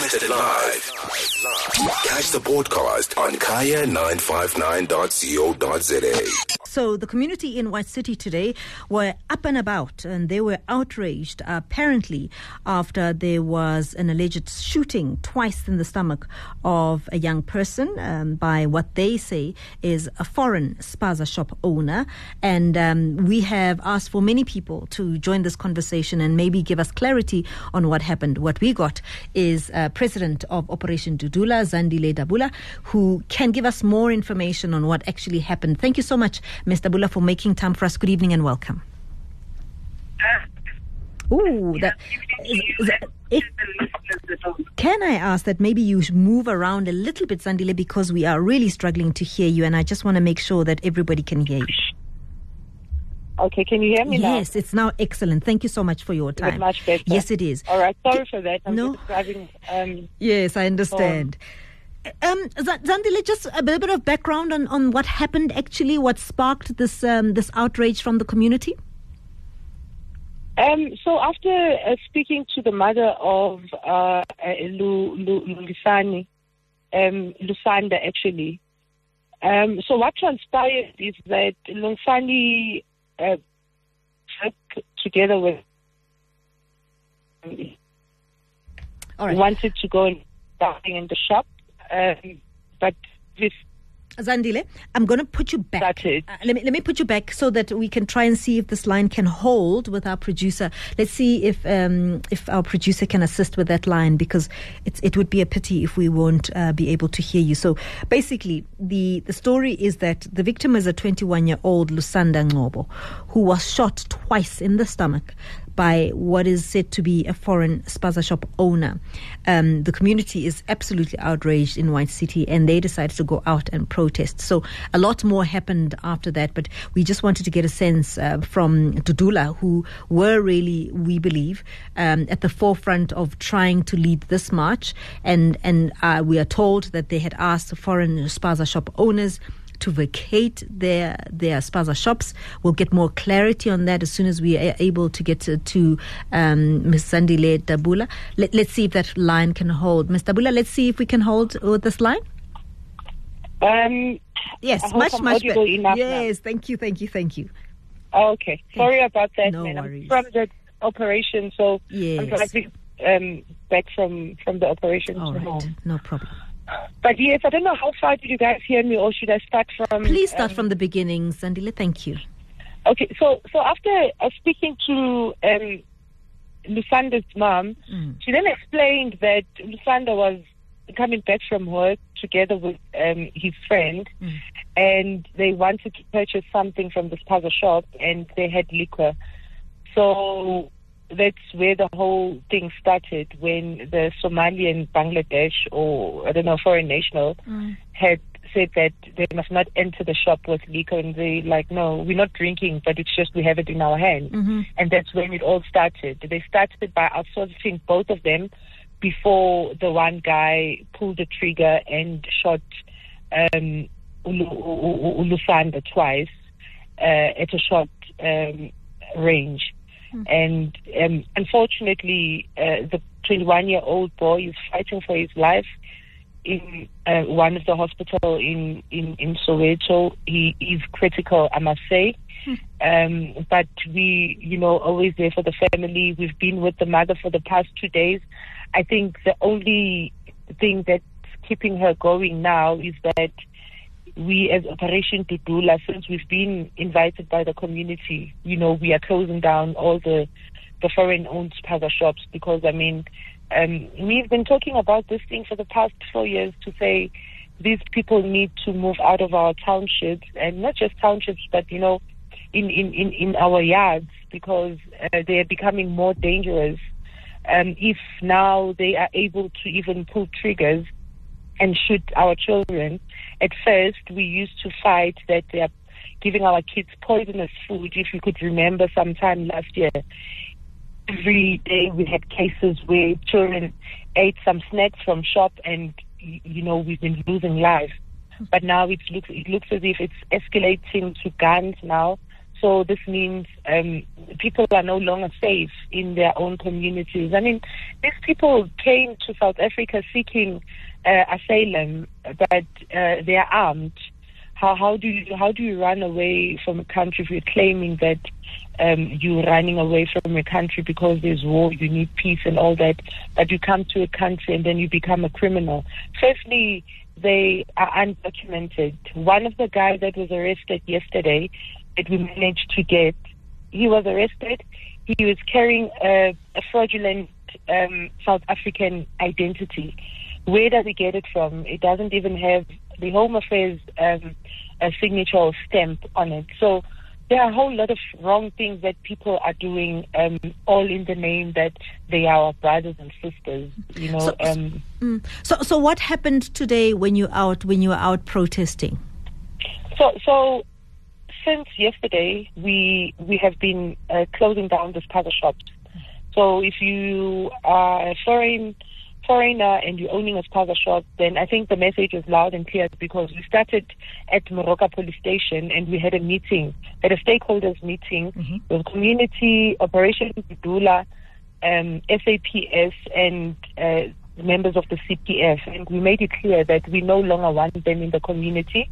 Broadcasted live. Catch the podcast on kaya959.co.za. So the community in White City today were up and about, and they were outraged apparently after there was an alleged shooting twice in the stomach of a young person by what they say is a foreign spaza shop owner. And we have asked for many people to join this conversation and maybe give us clarity on what happened. What we got is President of Operation Dudula, Zandile Dabula, who can give us more information on what actually happened. Thank you so much, Ms. Dabula, for making time for us. Good evening and welcome. Can I ask that maybe you move around a little bit, Zandile, because we are really struggling to hear you, and I just want to make sure that everybody can hear you. Okay, can you hear me now? Yes, it's now excellent. Thank you so much for your time. Is it much better? Yes, it is. All right, sorry for that. I'm just driving. Yes, I understand. Zandile, just a little bit of background on what happened actually, what sparked this outrage from the community? So after speaking to the mother of Lusanda actually, so what transpired is that Lusanda together with wanted to go and dining in the shop, but this. Zandile, I'm going to put you back. Let me put you back so that we can try and see if this line can hold with our producer. Let's see if our producer can assist with that line, because it would be a pity if we won't be able to hear you. So basically, the story is that the victim is a 21-year-old Lusanda Ngobo, who was shot twice in the stomach by what is said to be a foreign spaza shop owner. The community is absolutely outraged in White City, and they decided to go out and protest. So a lot more happened after that, but we just wanted to get a sense from Dudula, who were really, we believe, at the forefront of trying to lead this march. And we are told that they had asked foreign spaza shop owners to vacate their spaza shops. We'll get more clarity on that as soon as we are able to get to Ms. Zandile Dabula. Let's see if that line can hold. Ms. Dabula, let's see if we can hold with this line. Yes, much better. Yes, now. Thank you. Okay, sorry about that. No I'm worries. from the operation, so yes. I'm driving back from the operation All to right. home. No problem. But yes, I don't know how far did you guys hear me, or should I start from... Please start from the beginning, Zandile. Thank you. Okay, so after speaking to Lusanda's mom, she then explained that Lusanda was coming back from work together with his friend, and they wanted to purchase something from the spaza shop, and they had liquor. So that's where the whole thing started, when the Somalian Bangladesh, or I don't know, foreign national, had said that they must not enter the shop with liquor, and they like, no, we're not drinking, but it's just we have it in our hand. And that's when it all started. They started by outsourcing both of them before the one guy pulled the trigger and shot Lusanda twice at a short range. And unfortunately, the 21-year-old boy is fighting for his life in one of the hospital in Soweto. He is critical, I must say. But we, always there for the family. We've been with the mother for the past 2 days. I think the only thing that's keeping her going now is that we as Operation Dudula, since we've been invited by the community, we are closing down all the foreign-owned spaza shops, because, we've been talking about this thing for the past 4 years to say these people need to move out of our townships, and not just townships, but, in our yards, because they are becoming more dangerous. If now they are able to even pull triggers and shoot our children. At first, we used to fight that they are giving our kids poisonous food. If you could remember sometime last year, every day we had cases where children ate some snacks from shop, and, we've been losing lives. But now it looks as if it's escalating to guns now. So this means people are no longer safe in their own communities. I mean, these people came to South Africa seeking asylum, but they are armed. How do you run away from a country if you're claiming that you're running away from a country because there's war, you need peace and all that, but you come to a country and then you become a criminal? Firstly, they are undocumented. One of the guys that was arrested yesterday that we managed to get, he was arrested. He was carrying a fraudulent South African identity. Where does he get it from? It doesn't even have the Home Affairs a signature or stamp on it. So there are a whole lot of wrong things that people are doing, all in the name that they are our brothers and sisters. You know. So what happened today when you were out protesting? So since yesterday we have been closing down the spaza shops. So if you are a foreigner and you're owning a spaza shop, then I think the message is loud and clear, because we started at Moroka Police Station and we had a meeting, a stakeholders meeting with community, Operation Dudula, SAPS and members of the CPF, and we made it clear that we no longer want them in the community.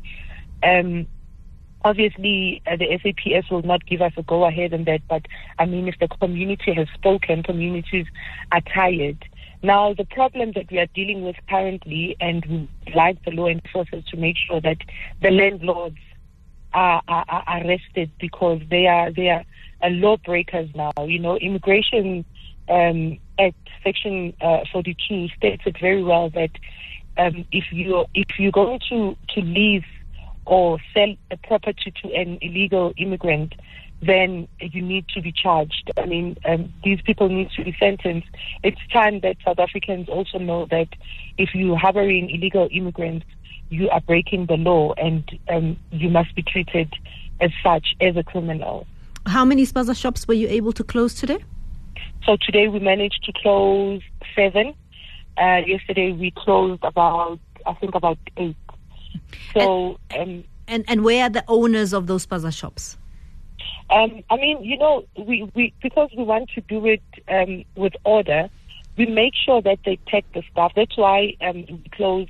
Obviously, the SAPS will not give us a go-ahead on that, but I mean, if the community has spoken, communities are tired. Now, the problem that we are dealing with currently, and we like the law enforcers to make sure that the landlords are arrested, because they are lawbreakers now. You know, Immigration Act Section 42 states it very well that if you're going to lease or sell a property to an illegal immigrant, then you need to be charged. I mean, these people need to be sentenced. It's time that South Africans also know that if you are harboring illegal immigrants, you are breaking the law, and you must be treated as such, as a criminal. How many spaza shops were you able to close today? So today we managed to close 7. Yesterday we closed about 8. So and where are the owners of those spaza shops? I mean, you know, we because we want to do it with order, we make sure that they tag the staff. That's why we close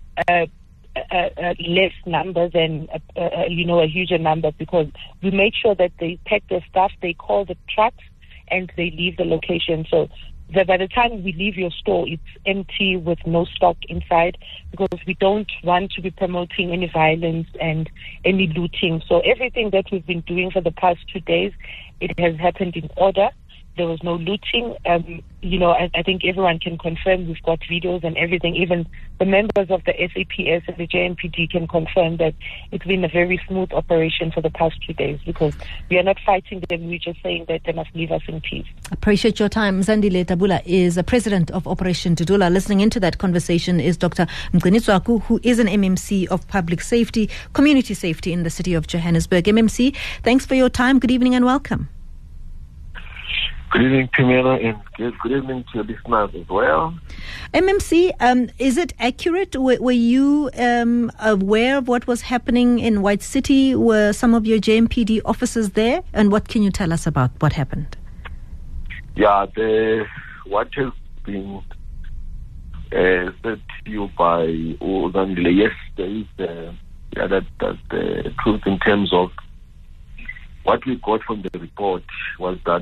less numbers than a huger number, because we make sure that they tag the staff, they call the trucks, and they leave the location. So by the time we leave your store, it's empty with no stock inside, because we don't want to be promoting any violence and any looting. So everything that we've been doing for the past 2 days, it has happened in order. There was no looting. I think everyone can confirm. We've got videos and everything. Even the members of the SAPS and the JMPD can confirm that it's been a very smooth operation for the past 2 days, because we are not fighting them. We're just saying that they must leave us in peace. Appreciate your time. Zandile Tabula is the president of Operation Dudula. Listening into that conversation is Dr. Mgqinitswaku, who is an MMC of Public Safety, Community Safety in the city of Johannesburg. MMC, thanks for your time. Good evening and welcome. Good evening, Pamela, and good evening to your listeners as well. MMC, is it accurate? Were you aware of what was happening in White City? Were some of your JMPD officers there? And what can you tell us about what happened? Yeah, what has been said to you by Uzandile, yes, there is that's the truth in terms of what we got from the report was that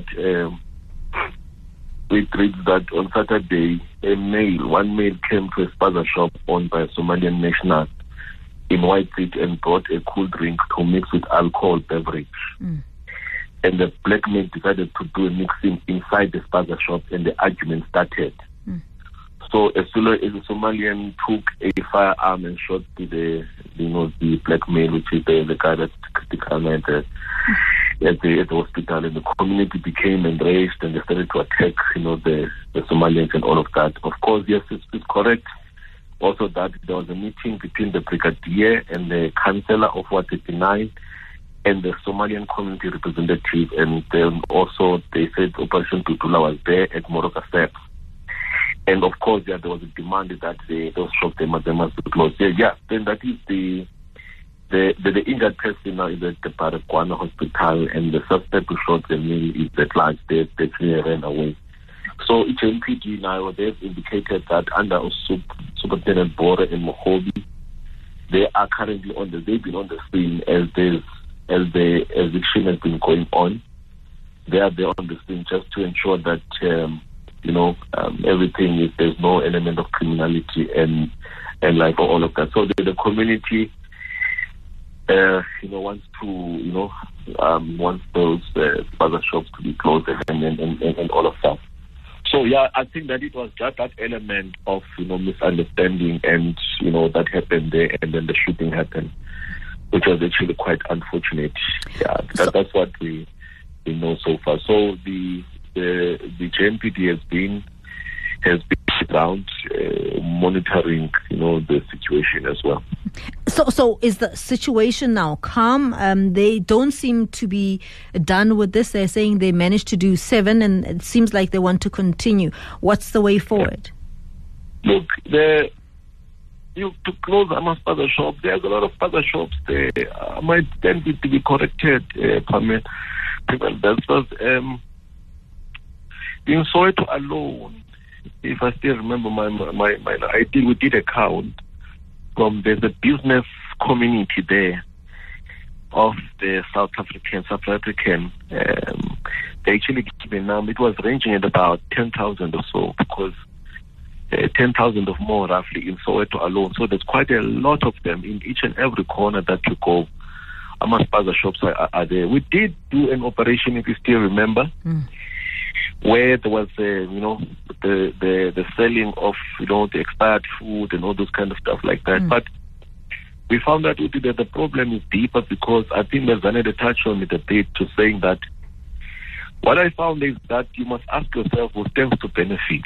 we read that on Saturday, one male came to a spaza shop owned by a Somalian national in White City and brought a cool drink to mix with alcohol beverage. And the black man decided to do a mixing inside the spaza shop, and the argument started. So a Somalian took a firearm and shot the black male, which is the guy that's critical at the hospital, and the community became enraged and they started to attack, the Somalians and all of that. Of course, yes, it's correct. Also, that there was a meeting between the brigadier and the councillor of Ward 39 and the Somalian community representative, and then also they said Operation Dudula was there at Moroka Steps. And of course, there was a demand that those shops they must be closed. Then that is The injured person now is at the Baragwana Hospital, and the suspect who shot the meal is at large. They clearly ran away. So HMPD now, they've indicated that under Superintendent Bora and Mohobi, they are currently they've been on the scene as the eviction has been going on. They are there on the scene just to ensure that, everything is, there's no element of criminality and like all of that. So the community, wants to, wants those spaza shops to be closed and all of that. So yeah, I think that it was just that element of, misunderstanding and, that happened there, and then the shooting happened, which was actually quite unfortunate. Yeah, that's what we know so far. So the JMPD has been around monitoring, the situation as well. So is the situation now calm? They don't seem to be done with this. They're saying they managed to do 7, and it seems like they want to continue. What's the way forward? Look, to close spaza shops, there's a lot of spaza shops there. Might then be to be corrected, Pamela. In Soweto alone, if I still remember I think we did a count from there's a business community there of the South African. They actually gave a number. It was ranging at about 10,000 or so, because 10,000 or more roughly in Soweto alone. So there's quite a lot of them in each and every corner that you go. Spaza shops are there. We did do an operation, if you still remember, where there was, the selling of, the expired food and all those kind of stuff like that. But we found that the problem is deeper, because I think Zanele touched on it a bit, to saying that what I found is that you must ask yourself who stands to benefit.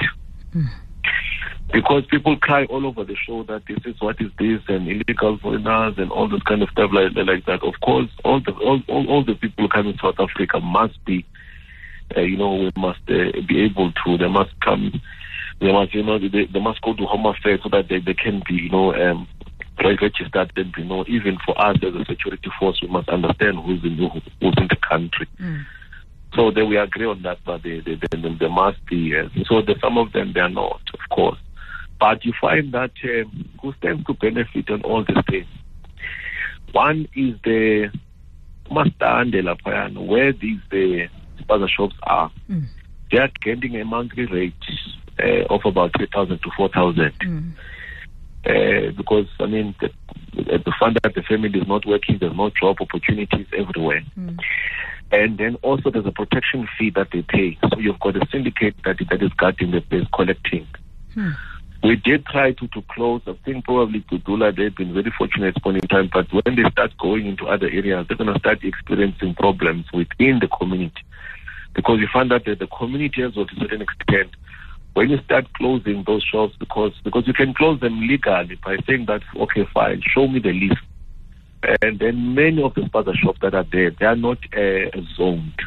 Because people cry all over the show that this is what is this, and illegal foreigners and all this kind of stuff like that. Of course, all the people coming to South Africa must be, we must be able to. They must come. They must, they must go to Home Affairs so that they can be, registered. And even for us as a security force, we must understand who's in the country. So we agree on that, but there must be. So some of them, they are not, of course. But you find that who stands to benefit on all these things. One is the Mastandela, where these spaza shops are. They are getting a monthly rate of about 3,000 to 4,000. Because, the fund that the family is not working, there's no job opportunities everywhere. And then also there's a protection fee that they pay. So you've got a syndicate that is guarding the place, collecting. We did try to close. I think probably Kudula, they've been very fortunate at this point in time, but when they start going into other areas, they're going to start experiencing problems within the community. Because you find that the community as well, to a certain extent, when you start closing those shops, because you can close them legally by saying that, okay, fine, show me the list. And then many of the spaza shops that are there, they are not zoned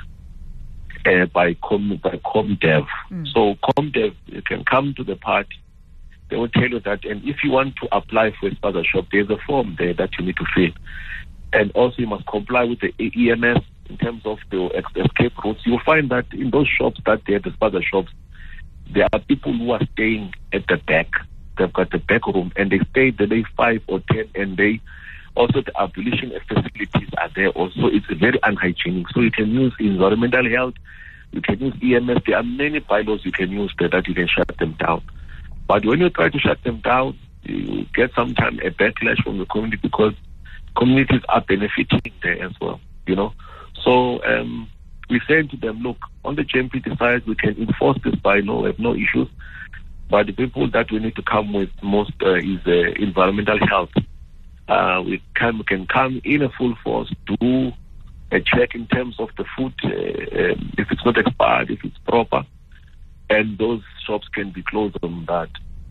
by ComDev. So ComDev, you can come to the party. They will tell you that, and if you want to apply for a spaza shop, there's a form there that you need to fill. And also you must comply with the EMS in terms of the escape routes. You'll find that in those shops that they're the spaza shops, there are people who are staying at the back. They've got the back room, and they stay the day 5 or 10, and they also the abolition facilities are there also. It's very unhygienic. So you can use environmental health, you can use EMS. There are many bylaws you can use there that you can shut them down. But when you try to shut them down, you get sometimes a backlash from the community, because communities are benefiting there as well, So we say to them, look, on the JMPD side, we can enforce this by law, we have no issues. But the people that we need to come with most is environmental health. We can come in a full force, do a check in terms of the food, if it's not expired, if it's proper, and those shops can be closed on that.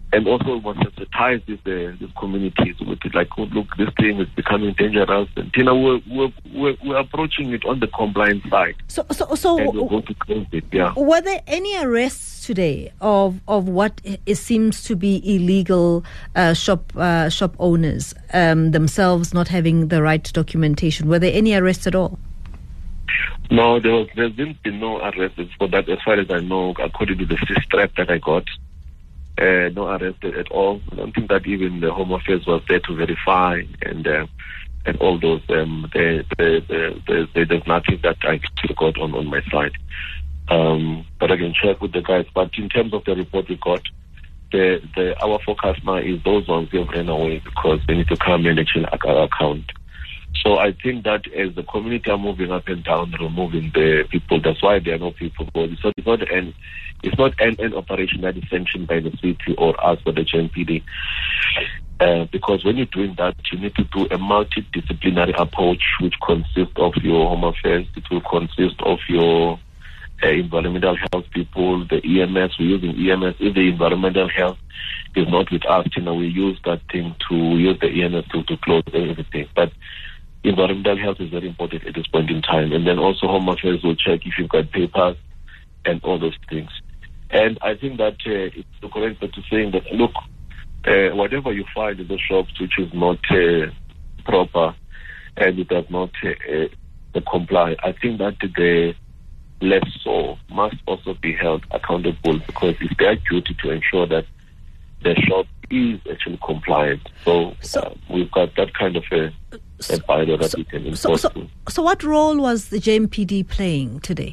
And also we must sensitize these communities with it, like, oh, look, this thing is becoming dangerous. And we're approaching it on the compliance side. So and we're going to close it, yeah. Were there any arrests today of what seems to be illegal shop owners themselves not having the right documentation? Were there any arrests at all? No, there's been no arrests for that, as far as I know, according to the strap that I got. No arrest at all. I don't think that even the Home Affairs was there to verify and all those. There's nothing that I actually got on my side. But I can check with the guys. But in terms of the report we got, our focus now is those ones who have ran away because they need to come and actually account. So I think that as the community are moving up and down, removing the people, that's why there are no people. So it's not an operation that is sanctioned by the city or us or the JMPD. Because when you're doing that, you need to do a multidisciplinary approach, which consists of your Home Affairs, it will consist of your environmental health people, the EMS. We're using EMS. If the environmental health is not with us, we use that thing to use the EMS to close everything. But environmental health is very important at this point in time. And then also Home Affairs will check if you've got papers and all those things. And I think that it's correct to saying that, look, whatever you find in the shops which is not proper and it does not comply, I think that the lessor must also be held accountable because it's their duty to ensure that the shop is actually compliant. So we've got that kind of a bylaw that we can enforce. So what role was the JMPD playing today?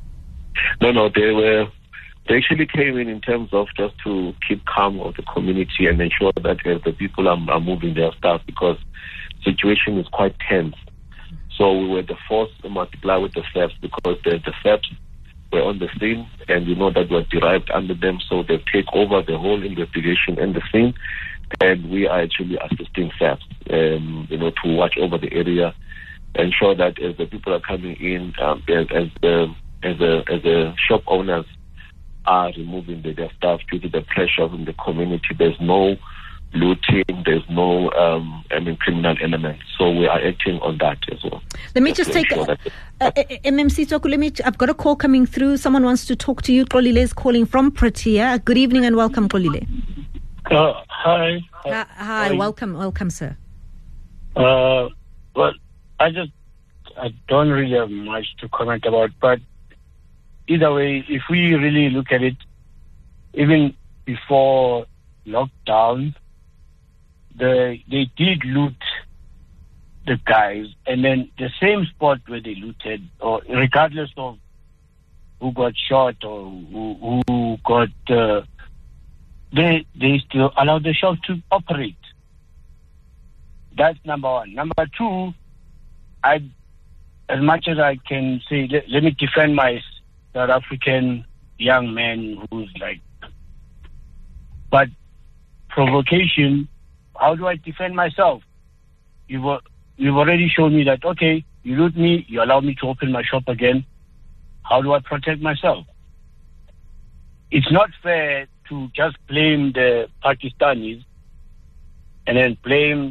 No, they actually came in terms of just to keep calm of the community and ensure that the people are moving their stuff because the situation is quite tense. So we were the force to multiply with the thefts because the thefts were on the scene and we know that we're derived under them, so they take over the whole investigation and the scene, and we are actually assisting thefts, to watch over the area, ensure that as the people are coming in, as the shop owners are removing their stuff due to the pressure in the community, there's no looting, there's no criminal elements. So we are acting on that as well. Let me just take MMC Toku. I've got a call coming through. Someone wants to talk to you. Xolile is calling from Protea. Good evening and welcome, Xolile. Hi. Hi. Welcome, sir. Well, I don't really have much to comment about, but either way, if we really look at it, even before lockdown, they did loot the guys, and then the same spot where they looted, or regardless of who got shot or who got, they still allow the shop to operate. That's number one. Number two, as much as I can say, let me defend my South African young man who's like, but provocation, how do I defend myself? You've already shown me that, okay, you loot me, you allow me to open my shop again. How do I protect myself? It's not fair to just blame the Pakistanis and then blame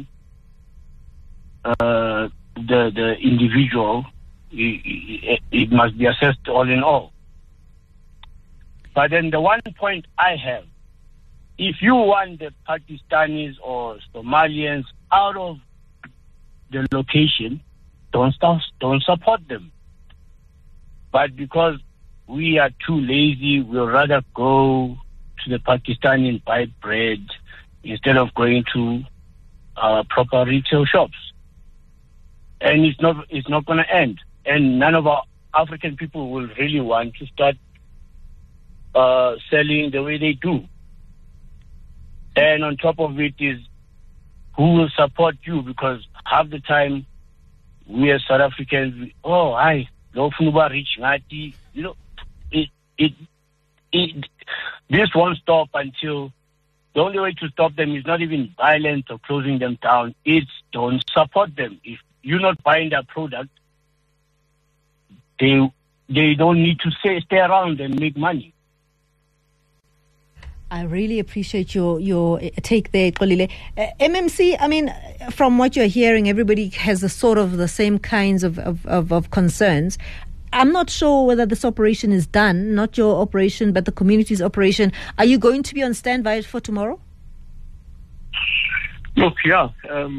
the individual. It must be assessed all in all. But then the one point I have, if you want the Pakistanis or Somalians out of the location, don't support them. But because we are too lazy, we'll rather go to the Pakistani and buy bread instead of going to proper retail shops. And it's not going to end. And none of our African people will really want to start selling the way they do. And on top of it is who will support you, because half the time we as South Africans, this won't stop until the only way to stop them is not even violence or closing them down. It's don't support them. If you're not buying their product, they don't need to stay around and make money. I really appreciate your take there, Xolile. MMC, I mean, from what you're hearing, everybody has a sort of the same kinds of concerns. I'm not sure whether this operation is done, not your operation, but the community's operation. Are you going to be on standby for tomorrow? Look, yeah.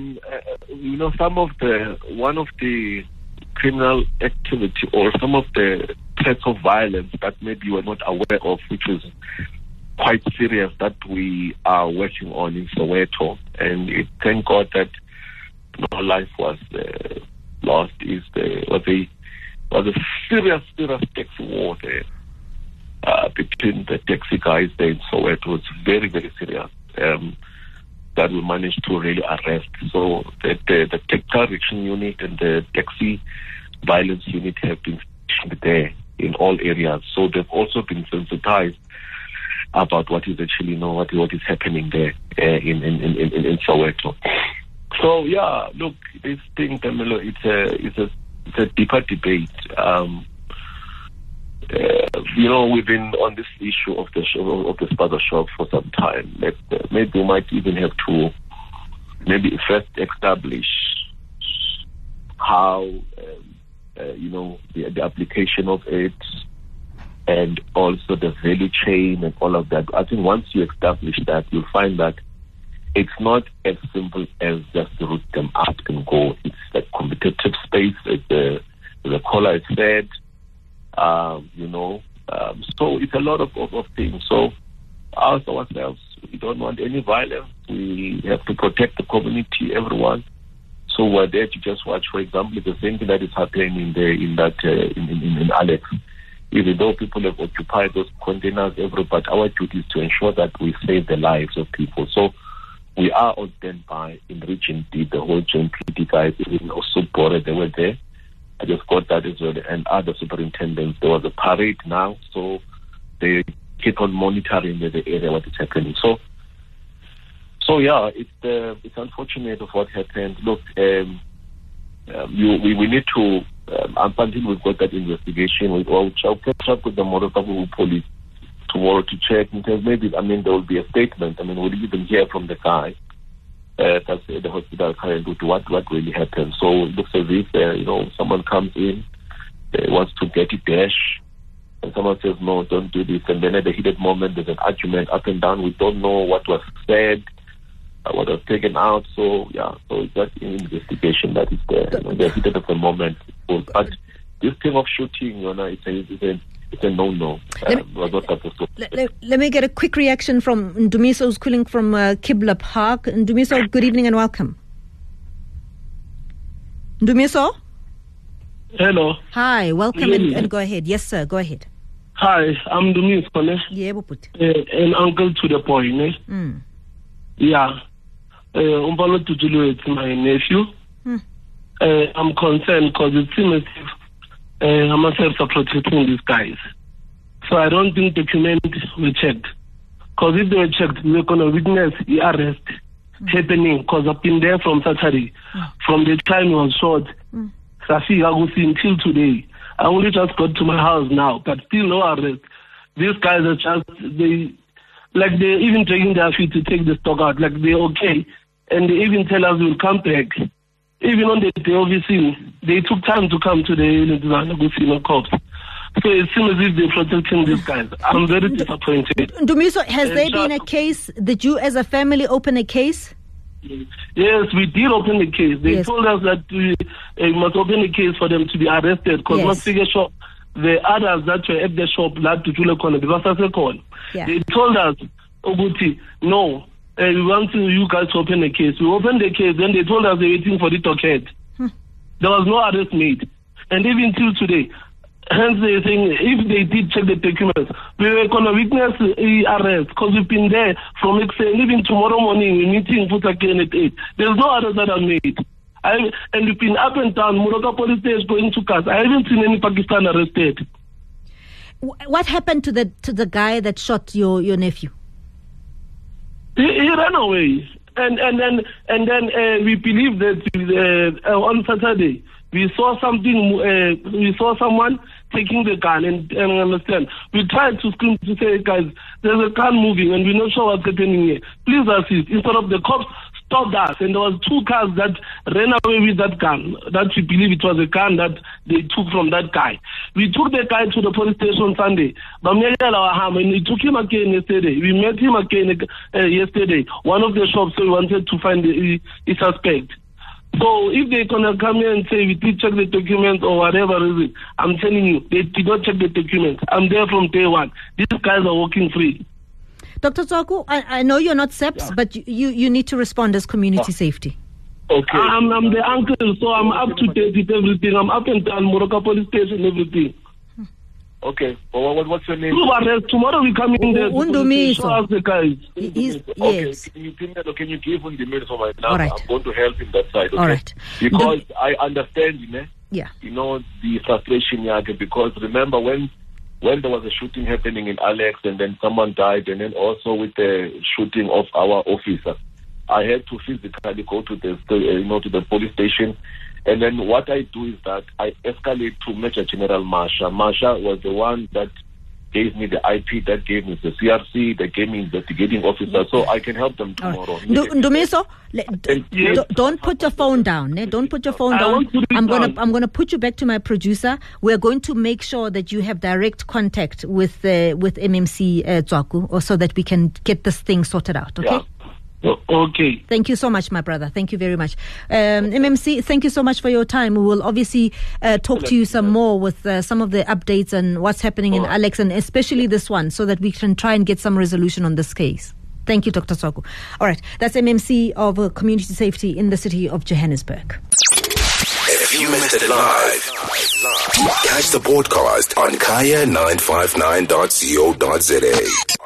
One of the criminal activity or some of the threats of violence that maybe you are not aware of, which is quite serious, that we are working on in Soweto, and thank God that no life was lost. Was a serious taxi war there between the taxi guys there in Soweto. It's very, very serious that we managed to really arrest. So the tactical reaction unit and the taxi violence unit have been stationed there in all areas. So they've also been sensitized about what is actually what is happening there in Soweto. So yeah, look, this thing, Camilo, it's a deeper debate. We've been on this issue of the spaza shop for some time. Maybe we might even have to first establish how the application of it, and also the value chain and all of that. I think once you establish that, you'll find that it's not as simple as just to root them out and go. It's a competitive space, as the caller has said, so it's a lot of things. So ask ourselves, we don't want any violence. We have to protect the community, everyone. So we're there to just watch. For example, the same thing that is happening in Alex. Even though people have occupied those containers, but our duty is to ensure that we save the lives of people. So we are on standby in Region D, the whole JMPD guys, even also Bore, they were there. I just got that as well, and other superintendents. There was a parade now, so they keep on monitoring the area, what is happening. So yeah, it's unfortunate of what happened. Look, we need to, until we've got that investigation, I'll catch up with the Moroka police tomorrow to check, because maybe, there will be a statement. We'll even hear from the guy that's at the hospital currently what really happened. So it looks as if, someone comes in, wants to get it dash, and someone says, no, don't do this. And then at the heated moment, there's an argument up and down. We don't know what was said, what was taken out. So, yeah, so it's that investigation that is there. The heated of the moment. But this thing of shooting, it's a no-no. Let me get a quick reaction from Ndumiso, who's calling from Kibla Park. Ndumiso, good evening and welcome. Ndumiso? Hello. Hi, welcome and go ahead. Yes, sir, go ahead. Hi, I'm Ndumiso. Yeah, put. An uncle to the boy, ne? Yeah. Umbalo Tutulu, it's my nephew. I'm concerned because it seems as if myself are protecting these guys. So I don't think documents were checked. Because if they were checked, we're going to witness the arrest happening. Because I've been there from Saturday, from the time he was shot, Safi Agusi until today. I only just got to my house now, but still no arrest. These guys are they're even taking their feet to take the stock out. Like, they're okay. And they even tell us we'll come back. Even on the day of the scene, they took time to come to the cops. So it seems as if they're protecting these guys. I'm very disappointed. Ndumiso, has there been a case? Did you as a family open a case? Yes, we did open a case. They told us that we must open a case for them to be arrested because not figure shop. The others that were at the shop, they told us, Oguti, no, we want you guys to open a case. We opened the case, then they told us they're waiting for the docket. There was no arrest made. And even till today, hence they're saying if they did check the documents, we were going to witness the arrest because we've been there from even tomorrow morning, we're meeting again at 8. There's no arrest that are made. And we've been up and down. Moroka police station going to cars. I haven't seen any Pakistan arrested. What happened to the guy that shot your nephew? He ran away, and then we believe that on Saturday we saw something. We saw someone taking the gun and understand. We tried to scream to say, guys, there's a gun moving and we're not sure what's happening here. Please assist. Instead of the cops stopped us, and there was 2 cars that ran away with that gun, that we believe it was a gun that they took from that guy. We took the guy to the police station on Sunday, and we took him again yesterday. We met him again yesterday. One of the shops, so we wanted to find the suspect. So if they're going to come here and say we did check the documents or whatever is it, I'm telling you, they did not check the documents. I'm there from day one. These guys are walking free. Dr. Tswaku, I know you're not SEPS, but you need to respond as community safety. Okay. I'm the uncle, so I'm up to date with everything. I'm up and down Moroka police station, everything. Okay. Well, what's your name? Tomorrow we come in there. Undumiso. The guys. Yes. Okay. Can you give Undumiso my number? All right. I'm going to help him that side. Okay? All right. Because I understand, yeah. The frustration, because remember when there was a shooting happening in Alex and then someone died, and then also with the shooting of our officer, I had to physically go to the police station. And then what I do is that I escalate to Major General Marsha. Marsha was the one that gave me the IP, that gave me the CRC, that gave me investigating officer, so I can help them tomorrow. Ndumiso, don't put your phone down. Don't put your phone down. I'm gonna put you back to my producer. We're going to make sure that you have direct contact with MMC Tswaku, or so that we can get this thing sorted out. Okay. Yeah. Okay. Thank you so much, my brother. Thank you very much. MMC, thank you so much for your time. We will obviously talk to you some more with some of the updates and what's happening in Alex, and especially this one, so that we can try and get some resolution on this case. Thank you, Dr. Tswaku. All right. That's MMC of Community Safety in the city of Johannesburg. If you missed it live, catch the podcast on kaya959.co.za.